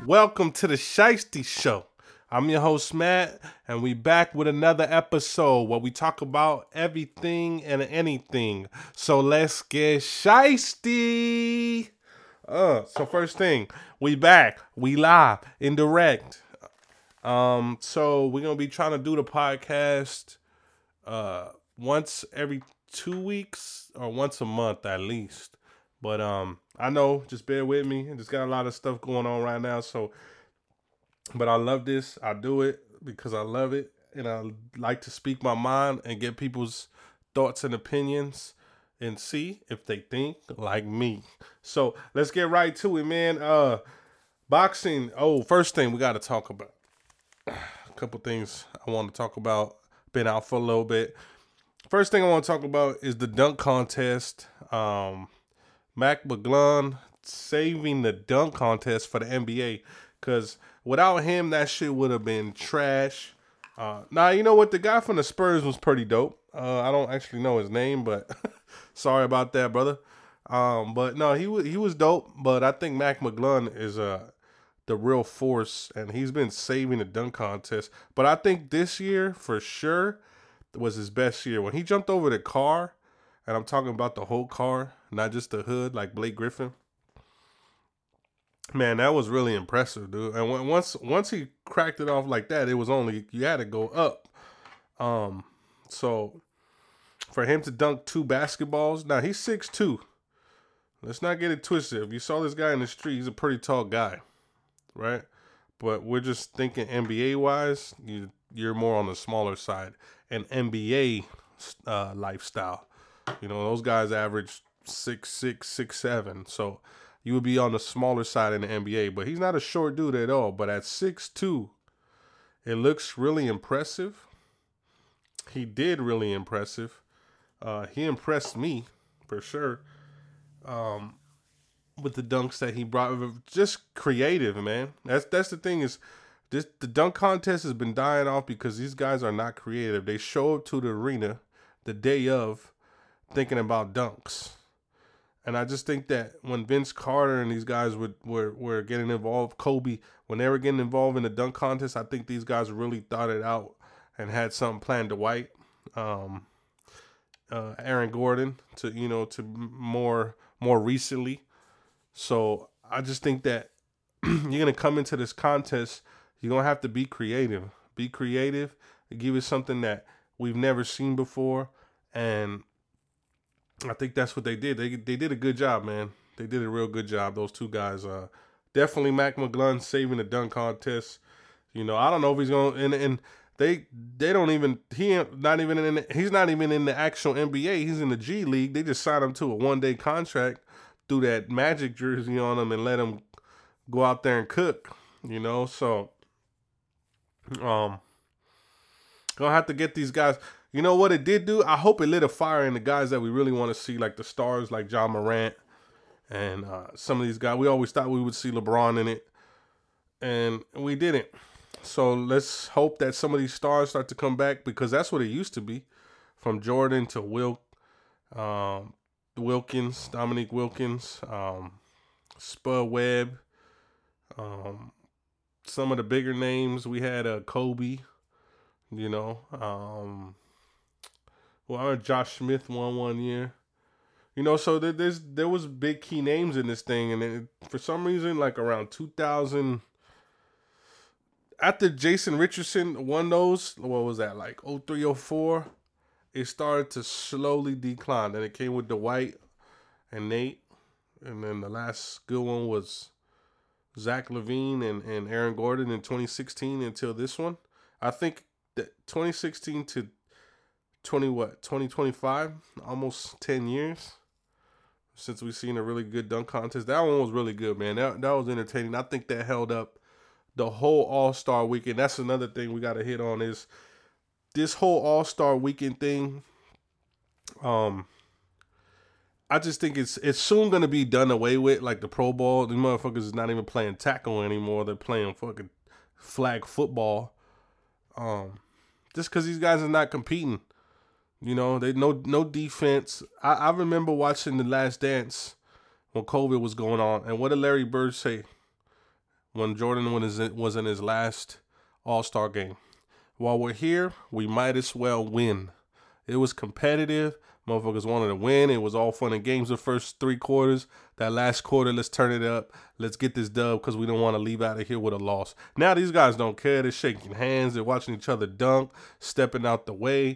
Welcome to the Shiesty Show. I'm your host, Matt, and we back with another episode where we talk about everything and anything. So let's get shiesty. So first thing, we back. We live, indirect. So we're gonna be trying to do the podcast once every 2 weeks or once a month at least. But I know, just bear with me. I just got a lot of stuff going on right now. But I love this. I do it because I love it, and I like to speak my mind and get people's thoughts and opinions and see if they think like me. So let's get right to it, man. Boxing. Oh, first thing we got to talk about. A couple things I want to talk about. Been out for a little bit. First thing I want to talk about is the dunk contest. Mac McClung saving the dunk contest for the NBA, because without him, that shit would have been trash. Now, you know what? The guy from the Spurs was pretty dope. I don't actually know his name, but sorry about that, brother. But no, he was dope. But I think Mac McClung is the real force, and he's been saving the dunk contest. But I think this year, for sure, was his best year. When he jumped over the car, and I'm talking about the whole car, not just the hood like Blake Griffin. Man, that was really impressive, dude. And once he cracked it off like that, it was only, you had to go up. So for him to dunk 2 basketballs, now he's 6'2". Let's not get it twisted. If you saw this guy in the street, he's a pretty tall guy, right? But we're just thinking NBA wise, you're more on the smaller side, and NBA lifestyle. You know, those guys average 6'6", 6'7". So you would be on the smaller side in the NBA. But he's not a short dude at all. But at 6'2", it looks really impressive. He did really impressive. He impressed me, for sure, with the dunks that he brought. Just creative, man. That's the thing is, the dunk contest has been dying off because these guys are not creative. They show up to the arena the day of thinking about dunks. And I just think that when Vince Carter and these guys were getting involved, Kobe, when they were getting involved in the dunk contest, I think these guys really thought it out and had something planned. Dwight, Aaron Gordon, to more recently. So I just think that you're gonna come into this contest, you're gonna have to be creative. Be creative. Give us something that we've never seen before, and I think that's what they did. They did a good job, man. They did a real good job. Those 2 guys. Definitely Mac McClung saving the dunk contest. You know, I don't know if he's going, and they don't even, he's not even in the actual NBA. He's in the G League. They just signed him to a 1-day contract, threw that Magic jersey on him, and let him go out there and cook. You know, so gonna have to get these guys. You know what it did do? I hope it lit a fire in the guys that we really want to see, like the stars, like John Morant and some of these guys. We always thought we would see LeBron in it, and we didn't. So let's hope that some of these stars start to come back, because that's what it used to be, from Jordan to Wilkins, Dominique Wilkins, Spud Webb, some of the bigger names. We had Kobe, you know. Josh Smith won 1 year. You know, so there was big key names in this thing, and for some reason, like around 2000, after Jason Richardson won those, what was that, like 03, 04, it started to slowly decline. Then it came with Dwight and Nate, and then the last good one was Zach LaVine and Aaron Gordon in 2016 until this one. I think that 2016 to 2025, almost 10 years since we've seen a really good dunk contest. That one was really good, man. That was entertaining. I think that held up the whole All-Star weekend. That's another thing we got to hit on, is this whole All-Star weekend thing. I just think it's soon going to be done away with, like the Pro Bowl. These motherfuckers is not even playing tackle anymore. They're playing fucking flag football. Just because these guys are not competing. You know, they no defense. I remember watching The Last Dance when COVID was going on, and what did Larry Bird say? when Jordan was in his last All-Star game. While we're here, we might as well win. It was competitive. Motherfuckers wanted to win. It was all fun and games the first 3 quarters. That last quarter, let's turn it up. Let's get this dub because we don't want to leave out of here with a loss. Now these guys don't care. They're shaking hands. They're watching each other dunk, stepping out the way.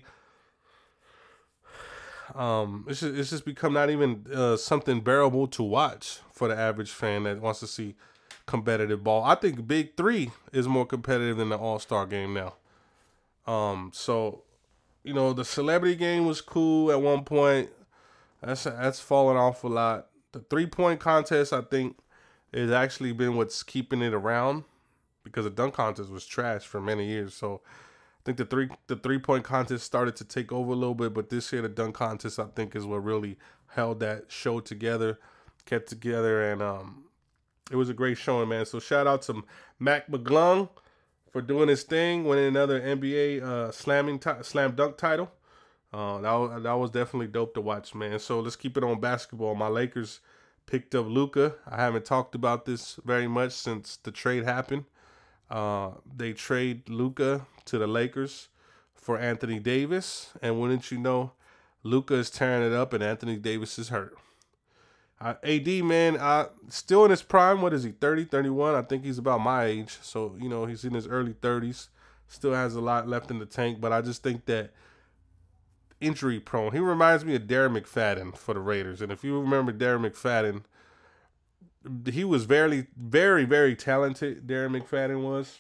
It's just become not even something bearable to watch for the average fan that wants to see competitive ball. I think Big 3 is more competitive than the All-Star game now. So, you know, the celebrity game was cool at one point. That's fallen off a lot. The 3-point contest, I think, has actually been what's keeping it around because the dunk contest was trash for many years. So I think the 3-point contest started to take over a little bit, but this year the dunk contest, I think, is what really held that show together, kept together, and it was a great showing, man. So shout out to Mac McClung for doing his thing, winning another NBA slam dunk title. That was definitely dope to watch, man. So let's keep it on basketball. My Lakers picked up Luka. I haven't talked about this very much since the trade happened. They trade Luka to the Lakers for Anthony Davis, and wouldn't you know, Luka is tearing it up and Anthony Davis is hurt. AD, man, still in his prime. What is he, 30, 31? I think he's about my age. So, you know, he's in his early 30s. Still has a lot left in the tank. But I just think that injury prone. He reminds me of Darren McFadden for the Raiders. And if you remember Darren McFadden, he was very, very, very talented. Darren McFadden was.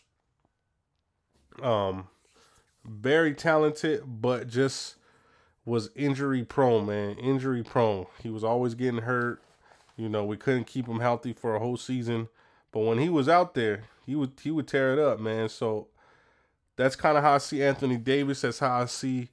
Very talented, but just was injury prone, man. Injury prone. He was always getting hurt. You know, we couldn't keep him healthy for a whole season. But when he was out there, he would tear it up, man. So that's kind of how I see Anthony Davis. That's how I see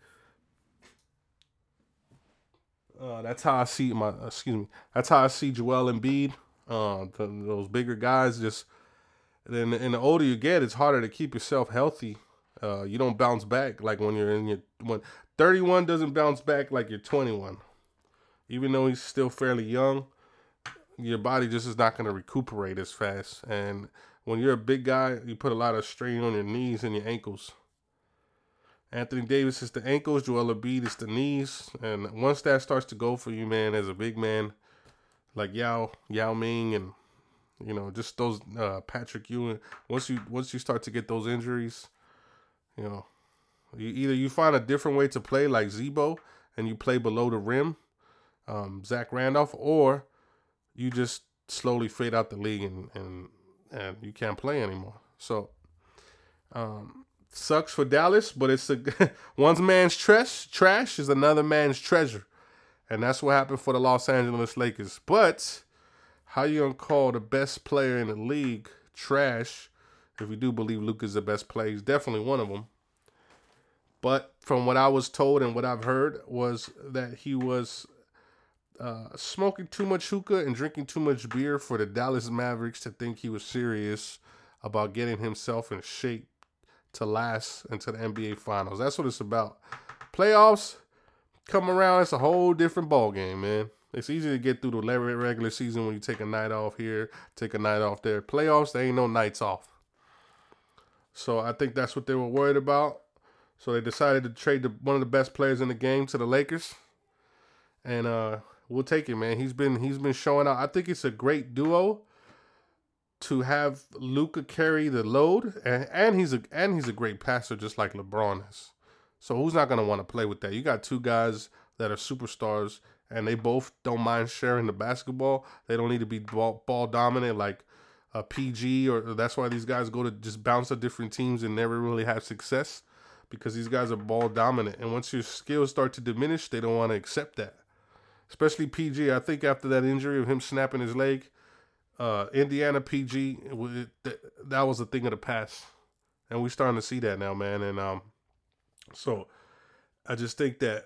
That's how I see Joel Embiid. Those bigger guys, just then. And the older you get, it's harder to keep yourself healthy. You don't bounce back like when 31 doesn't bounce back like you're 21. Even though he's still fairly young, your body just is not going to recuperate as fast. And when you're a big guy, you put a lot of strain on your knees and your ankles. Anthony Davis is the ankles, Joel Embiid is the knees. And once that starts to go for you, man, as a big man like Yao Ming and, you know, just those Patrick Ewing, once you start to get those injuries, you know, you find a different way to play like Zebo and you play below the rim, Zach Randolph, or you just slowly fade out the league and you can't play anymore. So, sucks for Dallas, but it's one man's trash is another man's treasure. And that's what happened for the Los Angeles Lakers. But how you gonna call the best player in the league trash if you do believe Luka's the best player? He's definitely one of them. But from what I was told and what I've heard was that he was smoking too much hookah and drinking too much beer for the Dallas Mavericks to think he was serious about getting himself in shape to last into the NBA Finals. That's what it's about. Playoffs come around, it's a whole different ball game, man. It's easy to get through the regular season when you take a night off here, take a night off there. Playoffs, there ain't no nights off. So I think that's what they were worried about. So they decided to trade one of the best players in the game to the Lakers. And we'll take it, man. He's been showing out. I think it's a great duo to have Luka carry the load, and he's a great passer just like LeBron is. So who's not gonna want to play with that? You got two guys that are superstars, and they both don't mind sharing the basketball. They don't need to be ball dominant like a PG, or that's why these guys go to just bounce to different teams and never really have success, because these guys are ball dominant. And once your skills start to diminish, they don't want to accept that. Especially PG. I think after that injury of him snapping his leg, Indiana PG, that was a thing of the past. And we're starting to see that now, man. And so I just think that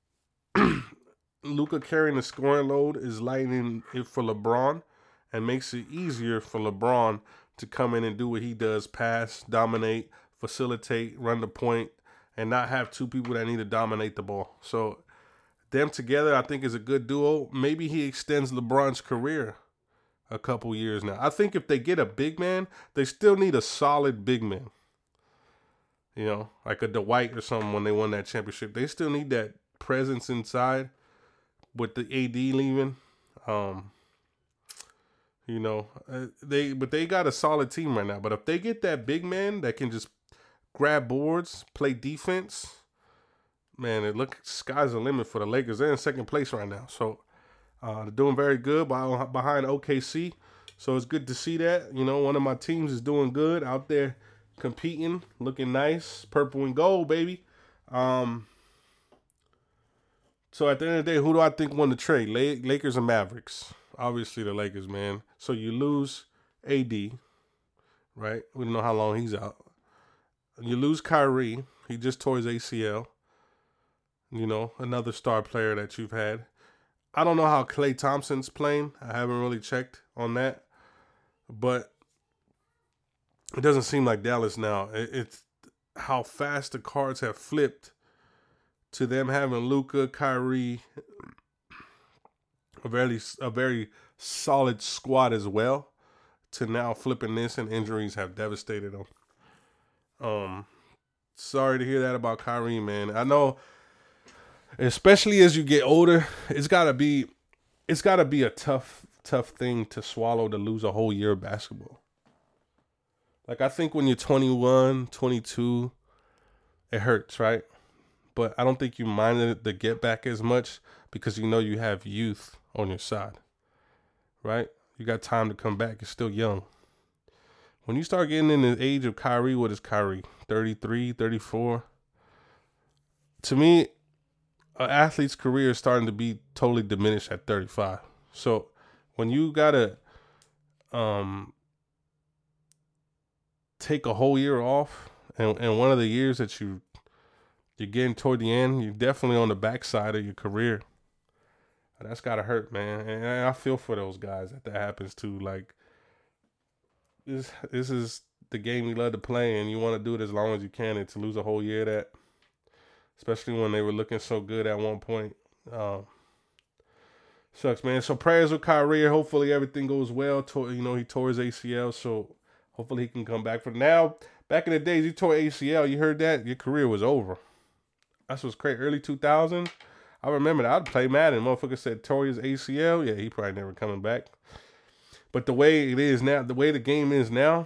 Luka carrying the scoring load is lightening it for LeBron and makes it easier for LeBron to come in and do what he does: pass, dominate, facilitate, run the point, and not have two people that need to dominate the ball. So them together, I think, is a good duo. Maybe he extends LeBron's career. a couple years now. I think if they get a big man, they still need a solid big man. You know, like a Dwight or something when they won that championship. They still need that presence inside with the AD leaving. You know, they got a solid team right now. But if they get that big man that can just grab boards, play defense, man, sky's the limit for the Lakers. They're in second place right now. So they're doing very good behind OKC. So it's good to see that. You know, one of my teams is doing good out there competing, looking nice. Purple and gold, baby. So at the end of the day, who do I think won the trade? Lakers and Mavericks. Obviously the Lakers, man. So you lose AD, right? We don't know how long he's out. You lose Kyrie. He just tore his ACL. You know, another star player that you've had. I don't know how Klay Thompson's playing. I haven't really checked on that. But it doesn't seem like Dallas now. It's how fast the cards have flipped to them having Luka, Kyrie, a very solid squad as well, to now flipping this, and injuries have devastated them. Sorry to hear that about Kyrie, man. I know, especially as you get older, it's gotta be a tough thing to swallow to lose a whole year of basketball. Like, I think when you're 21, 22, it hurts, right? But I don't think you minded the get back as much because you know you have youth on your side, right? You got time to come back. You're still young. When you start getting in the age of Kyrie, what is Kyrie? 33, 34? To me, an athlete's career is starting to be totally diminished at 35. So when you got to take a whole year off, and one of the years that you're getting toward the end, you're definitely on the backside of your career. That's gotta hurt, man. And I feel for those guys that happens to. Like, this is the game you love to play, and you want to do it as long as you can. And to lose a whole year of that, especially when they were looking so good at one point, sucks, man. So prayers with Kyrie. Hopefully everything goes well. He tore his ACL, so hopefully he can come back. For now, back in the days, you tore ACL. You heard that? Your career was over. That's what's crazy. Early 2000s. I remember that. I'd play Madden. Motherfucker said tore his ACL. Yeah, he probably never coming back. But the way it is now, the way the game is now,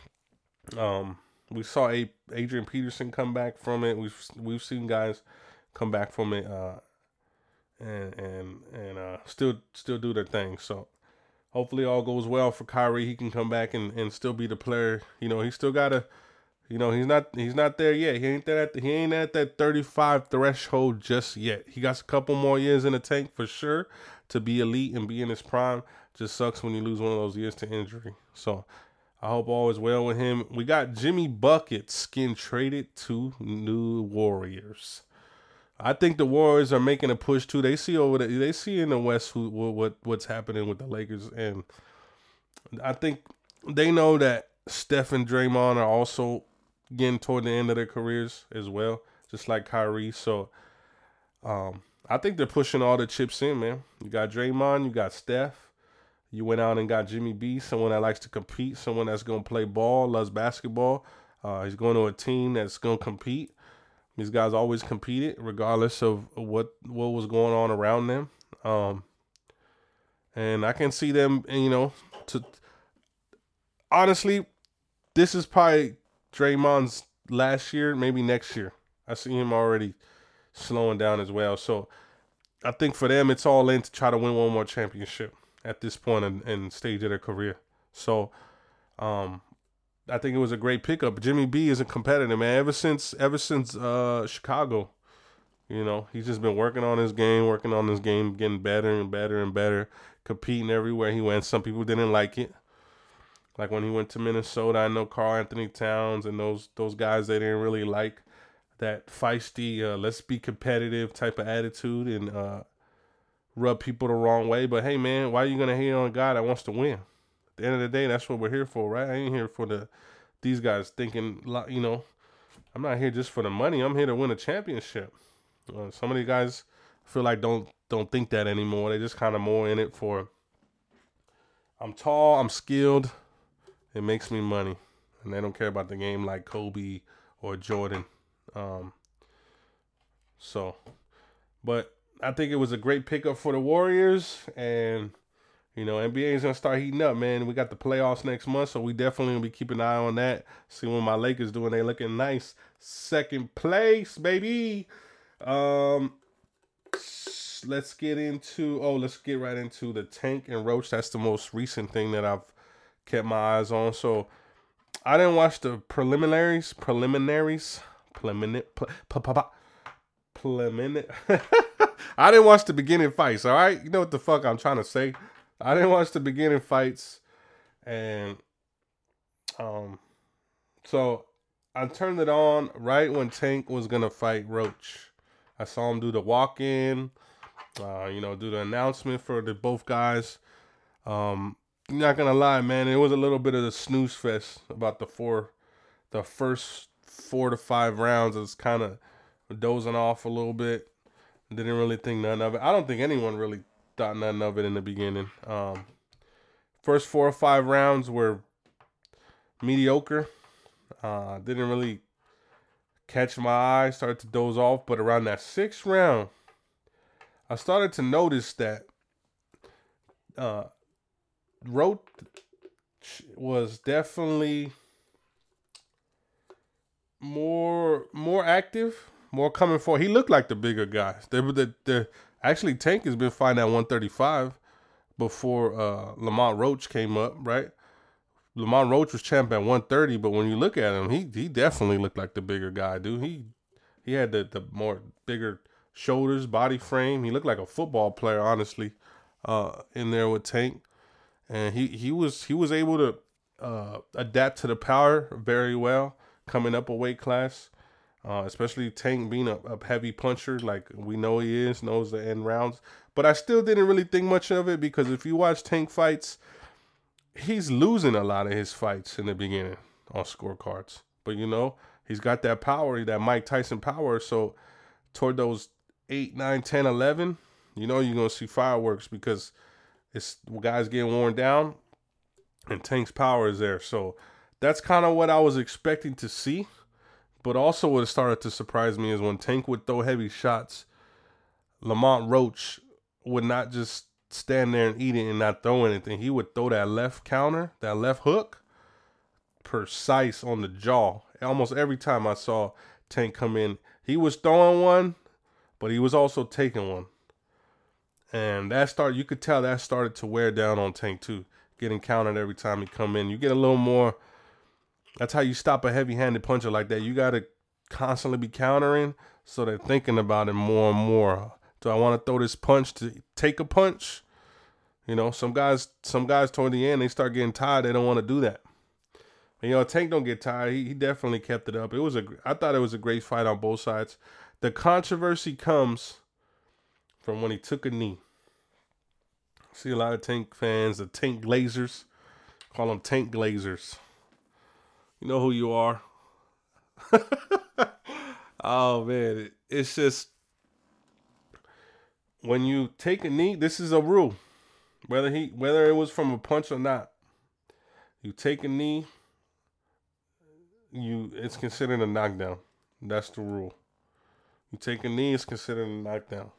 we saw Adrian Peterson come back from it. We've seen guys come back from it, and still do their thing. So hopefully all goes well for Kyrie. He can come back and still be the player. You know, he still gotta. You know, he's not there yet. He ain't at that 35 threshold just yet. He got a couple more years in the tank for sure to be elite and be in his prime. Just sucks when you lose one of those years to injury. So I hope all is well with him. We got Jimmy Buckets getting traded to New Warriors. I think the Warriors are making a push too. They see over there. They see in the West what's happening with the Lakers, and I think they know that Steph and Draymond are also getting toward the end of their careers as well, just like Kyrie. So I think they're pushing all the chips in, man. You got Draymond, you got Steph. You went out and got Jimmy B, someone that likes to compete, someone that's going to play ball, loves basketball. He's going to a team that's going to compete. These guys always competed, regardless of what was going on around them. And I can see them, honestly, this is probably Draymond's last year, maybe next year. I see him already slowing down as well. So I think for them, it's all in to try to win one more championship at this point and stage of their career. So I think it was a great pickup. Jimmy B is a competitor, man. Ever since Chicago, he's just been working on his game, getting better and better and better, competing everywhere he went. Some people didn't like it. Like when he went to Minnesota, I know Karl Anthony Towns and those guys, they didn't really like that feisty, let's be competitive type of attitude and rub people the wrong way. But hey, man, why are you going to hate on a guy that wants to win? At the end of the day, that's what we're here for, right? I ain't here for these guys thinking, I'm not here just for the money. I'm here to win a championship. Some of these guys feel like don't think that anymore. They just kind of more in it for I'm tall, I'm skilled. It makes me money. And they don't care about the game like Kobe or Jordan. Um, so, but I think it was a great pickup for the Warriors. And, NBA is going to start heating up, man. We got the playoffs next month, so we definitely going to be keeping an eye on that. See what my Lakers doing. They looking nice. Second place, baby. Let's get right into the Tank and Roach. That's the most recent thing that I've kept my eyes on. So I didn't watch the preliminaries. I didn't watch the beginning fights. All right, you know what the fuck I'm trying to say. I didn't watch the beginning fights, and so I turned it on right when Tank was gonna fight Roach. I saw him do the walk-in, do the announcement for the both guys. Not gonna lie, man, it was a little bit of the snooze fest about the first 4 to 5 rounds. I was kind of dozing off a little bit. Didn't really think none of it. I don't think anyone really thought nothing of it in the beginning. First 4 or 5 rounds were mediocre. Didn't really catch my eye. Started to doze off, but around that 6th round, I started to notice that Roach was definitely more active, more coming forward. He looked like the bigger guy. Actually, Tank has been fighting at 135 before Lamont Roach came up, right? Lamont Roach was champ at 130, but when you look at him, he definitely looked like the bigger guy, dude. He had the more bigger shoulders, body frame. He looked like a football player, honestly, in there with Tank. And he was able to adapt to the power very well, coming up a weight class, especially Tank being a heavy puncher like we know he is, knows the end rounds. But I still didn't really think much of it because if you watch Tank fights, he's losing a lot of his fights in the beginning on scorecards. But, he's got that power, that Mike Tyson power. So toward those 8, 9, 10, 11, you're going to see fireworks because it's guys getting worn down and Tank's power is there. So that's kind of what I was expecting to see. But also what started to surprise me is when Tank would throw heavy shots, Lamont Roach would not just stand there and eat it and not throw anything. He would throw that left counter, that left hook, precise on the jaw. Almost every time I saw Tank come in, he was throwing one, but he was also taking one. And you could tell that started to wear down on Tank too, getting countered every time he come in. You get a little more, that's how you stop a heavy-handed puncher like that. You got to constantly be countering so they're thinking about it more and more. Do I want to throw this punch to take a punch? Some guys toward the end, they start getting tired. They don't want to do that. And, Tank don't get tired. He definitely kept it up. I thought it was a great fight on both sides. The controversy comes from when he took a knee. See a lot of Tank fans, the Tank Glazers, call them Tank Glazers. You know who you are. Oh, man. It's just, when you take a knee, this is a rule. Whether it was from a punch or not, you take a knee, it's considered a knockdown. That's the rule. You take a knee, it's considered a knockdown.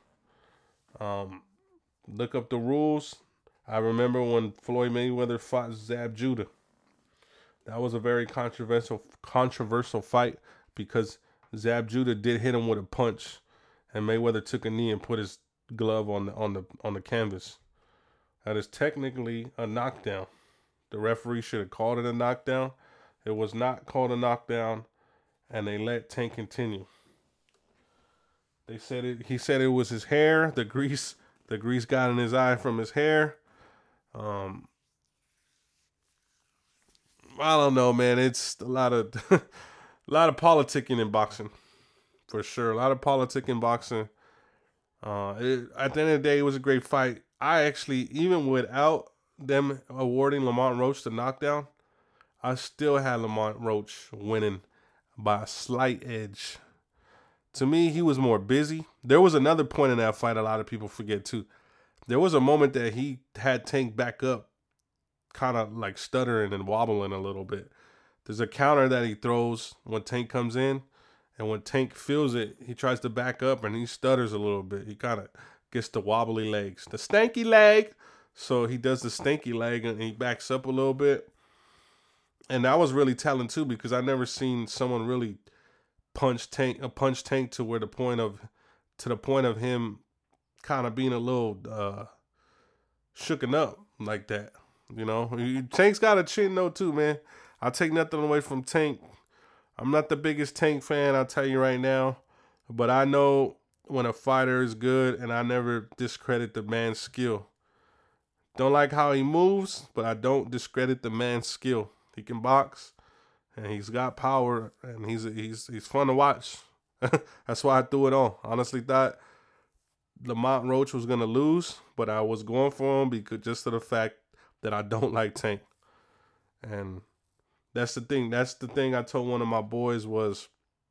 Look up the rules. I remember when Floyd Mayweather fought Zab Judah. That was a very controversial fight because Zab Judah did hit him with a punch, and Mayweather took a knee and put his glove on the canvas. That is technically a knockdown. The referee should have called it a knockdown. It was not called a knockdown, and they let Tank continue. He said it was his hair. The grease got in his eye from his hair. I don't know, man. It's a lot of politicking in boxing, for sure. A lot of politicking in boxing. At the end of the day, it was a great fight. I actually, even without them awarding Lamont Roach the knockdown, I still had Lamont Roach winning by a slight edge. To me, he was more busy. There was another point in that fight a lot of people forget too. There was a moment that he had Tank back up kind of like stuttering and wobbling a little bit. There's a counter that he throws when Tank comes in, and when Tank feels it, he tries to back up and he stutters a little bit. He kind of gets the wobbly legs, the stanky leg. So he does the stanky leg and he backs up a little bit. And that was really telling too, because I never seen someone really punch Tank to where the point of him kind of being a little shooken up like that. You know, Tank's got a chin though too, man. I'll take nothing away from Tank. I'm not the biggest Tank fan, I'll tell you right now, but I know when a fighter is good, and I never discredit the man's skill. Don't like how he moves, but I don't discredit the man's skill. He can box, and he's got power, and he's fun to watch. That's why I threw it on. Honestly thought Lamont Roach was gonna lose, but I was going for him because just of the fact that I don't like Tank. And that's the thing. That's the thing I told one of my boys was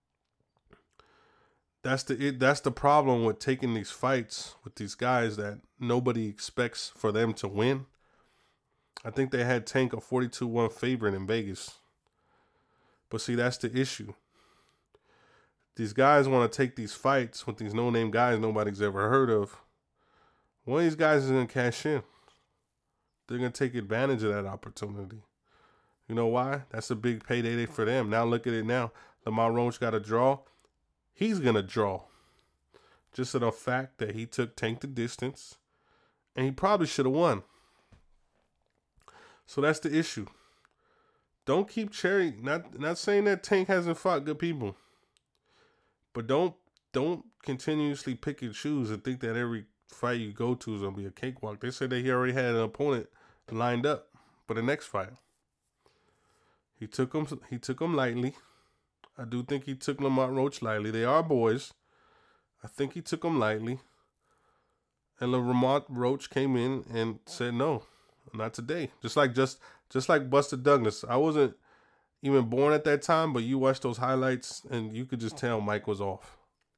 that's the problem with taking these fights with these guys that nobody expects for them to win. I think they had Tank a 42-1 favorite in Vegas. But see, that's the issue. These guys want to take these fights with these no-name guys nobody's ever heard of. One of these guys is going to cash in. They're going to take advantage of that opportunity. You know why? That's a big payday for them. Now look at it now. Lamont Roach got a draw. He's going to draw. Just for the fact that he took Tank the distance. And he probably should have won. So that's the issue. Don't keep not saying that Tank hasn't fought good people. But don't continuously pick and choose and think that every fight you go to is going to be a cakewalk. They said that he already had an opponent lined up for the next fight. He took him lightly. I do think he took Lamont Roach lightly. They are boys. I think he took him lightly. And Lamont Roach came in and said, no, not today. Just like Buster Douglas. I wasn't even born at that time, but you watch those highlights and you could just tell Mike was off.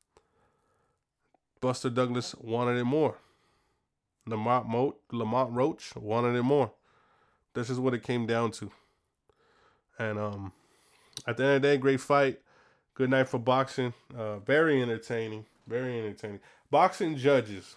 Buster Douglas wanted it more. Lamont Roach wanted it more. This is what it came down to. And at the end of the day, great fight. Good night for boxing. Very entertaining. Very entertaining. Boxing judges.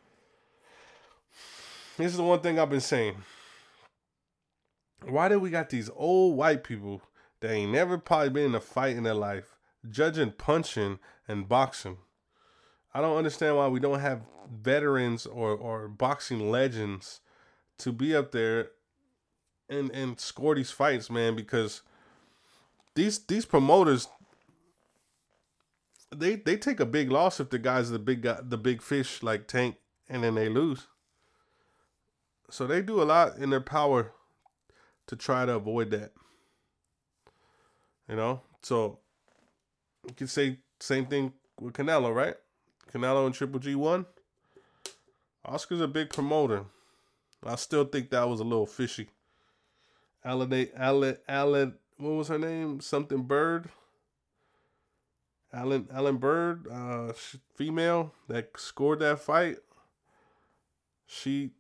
This is the one thing I've been saying. Why do we got these old white people that ain't never probably been in a fight in their life judging punching and boxing? I don't understand why we don't have veterans or boxing legends to be up there and score these fights, man, because these promoters they take a big loss if the guys are the big fish like Tank and then they lose. So they do a lot in their power to try to avoid that. You know? So you can say same thing with Canelo, right? Canelo and Triple G won. Oscar's a big promoter. I still think that was a little fishy. Alan, what was her name? Something Bird. Alan Bird, female that scored that fight. She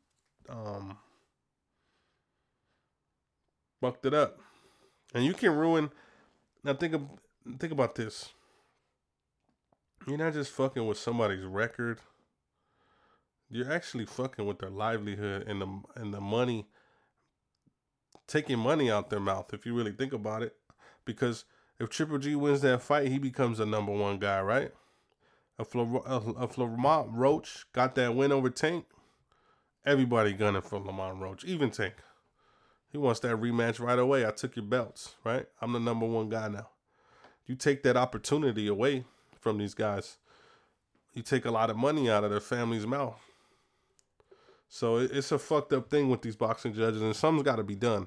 fucked it up. And you can ruin. Now think about this. You're not just fucking with somebody's record. You're actually fucking with their livelihood and the money, taking money out their mouth, if you really think about it. Because if Triple G wins that fight, he becomes the number one guy, right? If Lamont Roach got that win over Tank, everybody gunning for Lamont Roach, even Tank. He wants that rematch right away. I took your belts, right? I'm the number one guy now. You take that opportunity away from these guys, you take a lot of money out of their family's mouth. So it's a fucked up thing with these boxing judges, and something's got to be done.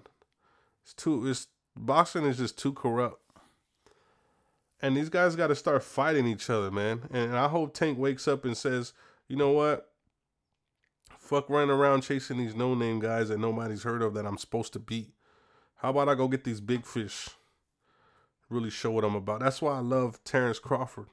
Boxing is just too corrupt. And these guys got to start fighting each other, man. And I hope Tank wakes up and says, you know what? Fuck running around chasing these no-name guys that nobody's heard of that I'm supposed to beat. How about I go get these big fish? Really show what I'm about. That's why I love Terrence Crawford.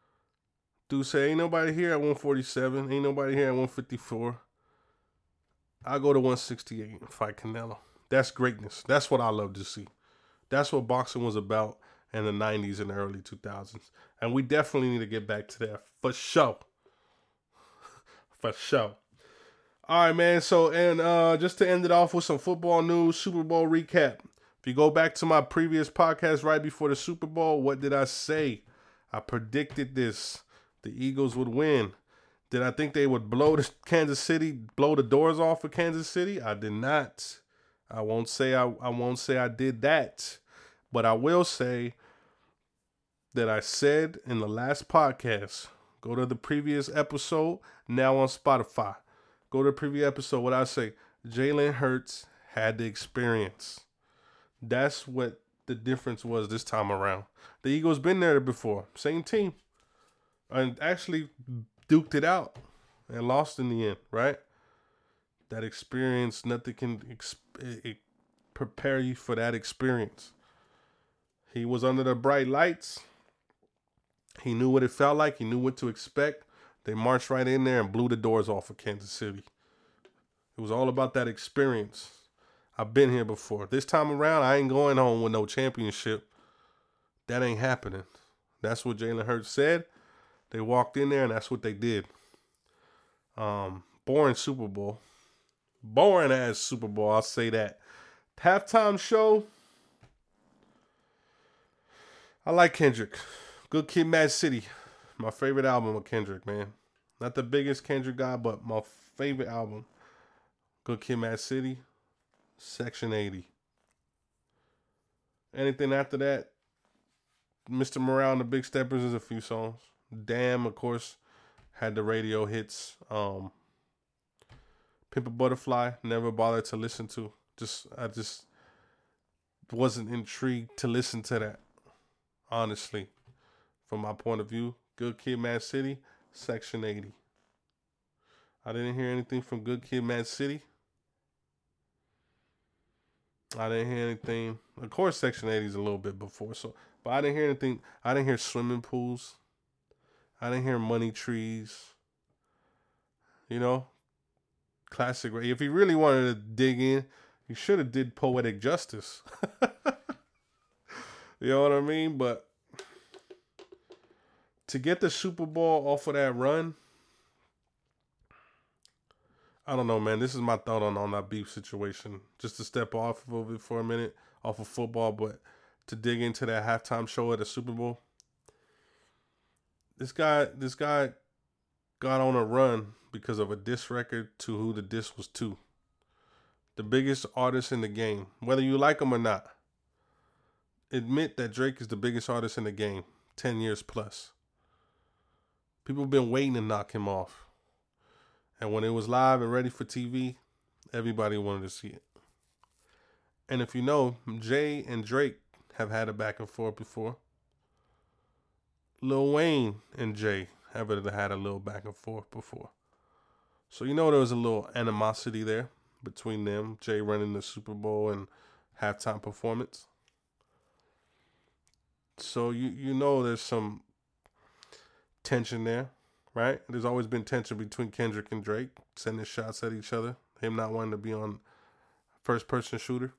Dude say, ain't nobody here at 147. Ain't nobody here at 154. I go to 168 and fight Canelo. That's greatness. That's what I love to see. That's what boxing was about in the 90s and the early 2000s. And we definitely need to get back to that for sure. For sure. All right, man. So, and just to end it off with some football news, Super Bowl recap. If you go back to my previous podcast right before the Super Bowl, what did I say? I predicted this. The Eagles would win. Did I think they would blow the doors off of Kansas City? I did not. I won't say I did that. But I will say that I said in the last podcast, go to the previous episode, now on Spotify. Go to the previous episode, what I say, Jalen Hurts had the experience. That's what the difference was this time around. The Eagles been there before. Same team. And actually duked it out and lost in the end, right? That experience, nothing can prepare you for that experience. He was under the bright lights. He knew what it felt like. He knew what to expect. They marched right in there and blew the doors off of Kansas City. It was all about that experience. I've been here before. This time around, I ain't going home with no championship. That ain't happening. That's what Jalen Hurts said. They walked in there and that's what they did. Boring Super Bowl. Boring ass Super Bowl, I'll say that. Halftime show. I like Kendrick. Good Kid, Mad City. My favorite album of Kendrick, man. Not the biggest Kendrick guy, but my favorite album. Good Kid, Mad City. Section 80. Anything after that, Mr. Morale and the Big Steppers is a few songs. Damn, of course, had the radio hits. Pimp a Butterfly, never bothered to listen to. I just wasn't intrigued to listen to that. Honestly, from my point of view, Good Kid, Mad City, Section 80. I didn't hear anything from Good Kid, Mad City. I didn't hear anything. Of course, Section 80 is a little bit before, but I didn't hear anything. I didn't hear Swimming Pools. I didn't hear Money Trees. You know, classic. If he really wanted to dig in, he should have did Poetic Justice. You know what I mean? But to get the Super Bowl off of that run, I don't know, man. This is my thought on that beef situation. Just to step off of it for a minute, off of football, but to dig into that halftime show at the Super Bowl. This guy got on a run because of a diss record to who the diss was to. The biggest artist in the game, whether you like him or not. Admit that Drake is the biggest artist in the game, 10 years plus. People have been waiting to knock him off. And when it was live and ready for TV, everybody wanted to see it. And if you know, Jay and Drake have had a back and forth before. Lil Wayne and Jay have had a little back and forth before. So you know there was a little animosity there between them, Jay running the Super Bowl and halftime performance. So you know there's some tension there, right? There's always been tension between Kendrick and Drake, sending shots at each other, him not wanting to be on first-person shooter.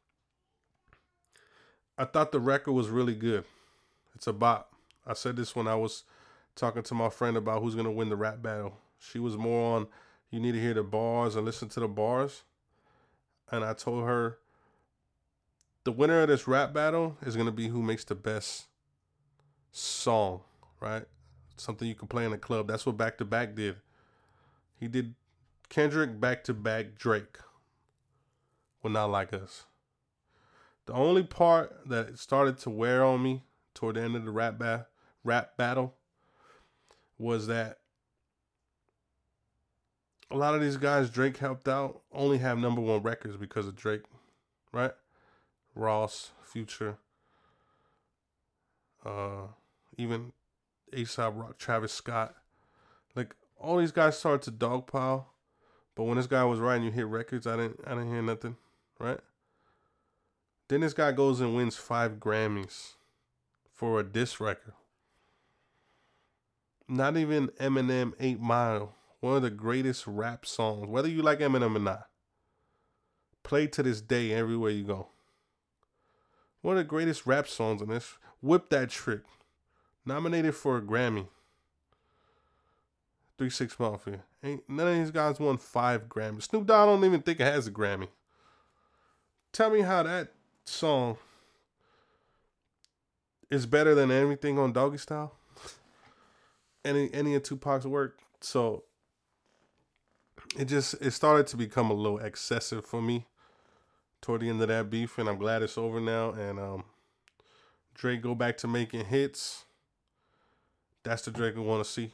I thought the record was really good. It's a bop. I said this when I was talking to my friend about who's going to win the rap battle. She was more on, you need to hear the bars and listen to the bars. And I told her, the winner of this rap battle is going to be who makes the best song, right? Something you can play in a club. That's what Back to Back did. He did Kendrick, Back to Back, Drake. Well, Not Like Us. The only part that started to wear on me toward the end of the rap battle was that a lot of these guys Drake helped out only have number one records because of Drake, right? Ross, Future, even A$AP Rock, Travis Scott. Like, all these guys started to dogpile, but when this guy was writing you hit records, I didn't hear nothing, right? Then this guy goes and wins 5 Grammys for a diss record. Not even Eminem 8 Mile, one of the greatest rap songs, whether you like Eminem or not. Played to this day everywhere you go. One of the greatest rap songs on this. Whip That Trick. Nominated for a Grammy. 3 6 Mafia. Ain't none of these guys won 5 Grammys. Snoop Dogg don't even think it has a Grammy. Tell me how that song is better than everything on Doggy Style. Any of Tupac's work. So it started to become a little excessive for me toward the end of that beef, and I'm glad it's over now. And Drake go back to making hits. That's the Drake we want to see.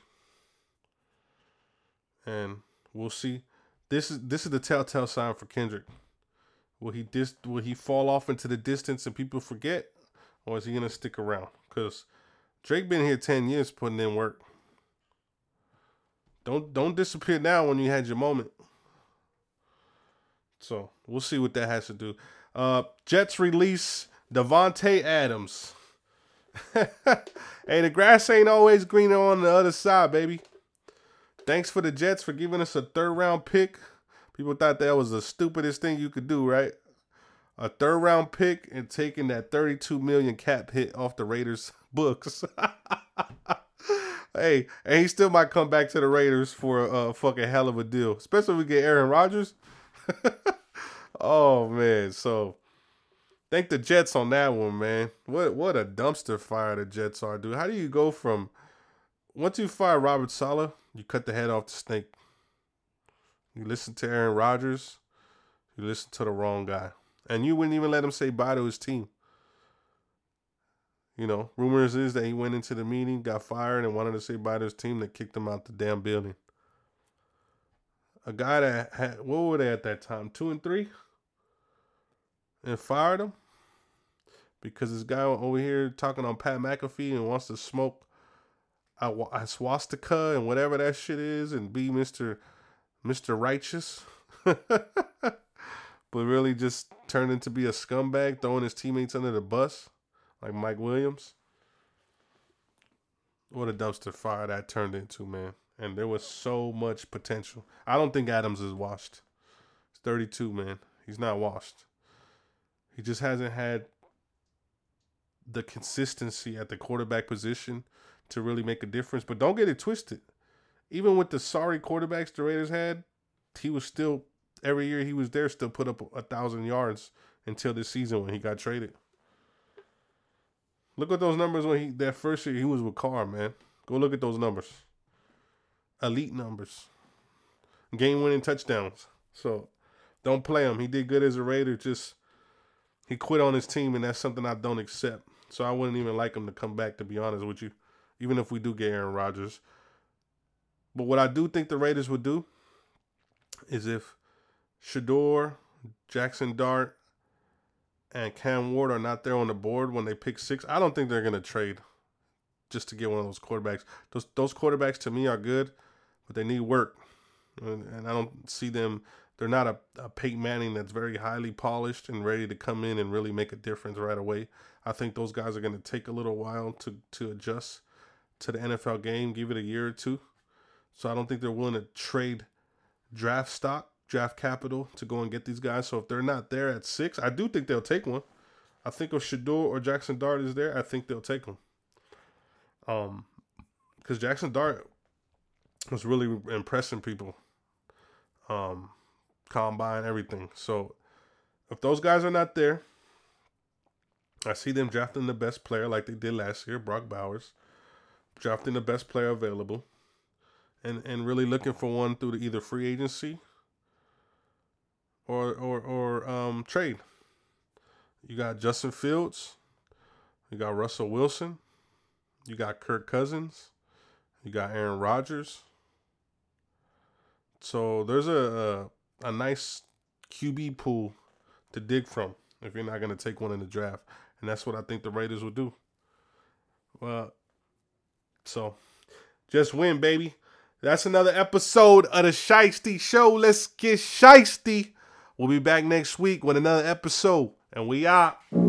And we'll see. This is the telltale sign for Kendrick. Will he fall off into the distance and people forget, or is he gonna stick around? Because Drake been here 10 years putting in work. Don't disappear now when you had your moment. So we'll see what that has to do. Jets release Davante Adams. Hey, the grass ain't always greener on the other side, baby. Thanks for the Jets for giving us a 3rd round pick. People thought that was the stupidest thing you could do, right? A 3rd round pick and taking that $32 million cap hit off the Raiders books. Hey, and he still might come back to the Raiders for a fucking hell of a deal. Especially if we get Aaron Rodgers. Oh, man. So, thank the Jets on that one, man. What a dumpster fire the Jets are, dude. How do you go from... Once you fire Robert Saleh, you cut the head off the snake. You listen to Aaron Rodgers, you listen to the wrong guy. And you wouldn't even let him say bye to his team. You know, rumors is that he went into the meeting, got fired, and wanted to say bye to his team. They kicked him out the damn building. A guy that had, what were they at that time, 2-3? And fired him? Because this guy over here talking on Pat McAfee and wants to smoke a swastika and whatever that shit is and be Mr. Righteous. But really just turned into be a scumbag, throwing his teammates under the bus, like Mike Williams. What a dumpster fire that turned into, man. And there was so much potential. I don't think Adams is washed. He's 32, man. He's not washed. He just hasn't had the consistency at the quarterback position to really make a difference. But don't get it twisted. Even with the sorry quarterbacks the Raiders had, he was still, every year he was there, still put up 1,000 yards until this season when he got traded. Look at those numbers when that first year he was with Carr, man. Go look at those numbers. Elite numbers. Game-winning touchdowns. So, don't play him. He did good as a Raider. Just, he quit on his team, and that's something I don't accept. So, I wouldn't even like him to come back, to be honest with you. Even if we do get Aaron Rodgers. But what I do think the Raiders would do is if Shedeur, Jackson Dart, and Cam Ward are not there on the board when they pick 6, I don't think they're going to trade just to get one of those quarterbacks. Those quarterbacks, to me, are good, but they need work. And I don't see them. They're not a Peyton Manning that's very highly polished and ready to come in and really make a difference right away. I think those guys are going to take a little while to adjust to the NFL game, give it a year or two. So I don't think they're willing to trade draft stock, draft capital to go and get these guys. So if they're not there at 6, I do think they'll take one. I think if Shedeur or Jackson Dart is there, I think they'll take them. Because Jackson Dart was really impressing people. Combine, everything. So if those guys are not there, I see them drafting the best player like they did last year, Brock Bowers. Drafting the best player available. And really looking for one through either free agency or trade. You got Justin Fields. You got Russell Wilson. You got Kirk Cousins. You got Aaron Rodgers. So there's a nice QB pool to dig from if you're not going to take one in the draft. And that's what I think the Raiders will do. Well, so just win, baby. That's another episode of the Shiesty Show. Let's get shiesty. We'll be back next week with another episode. And we out.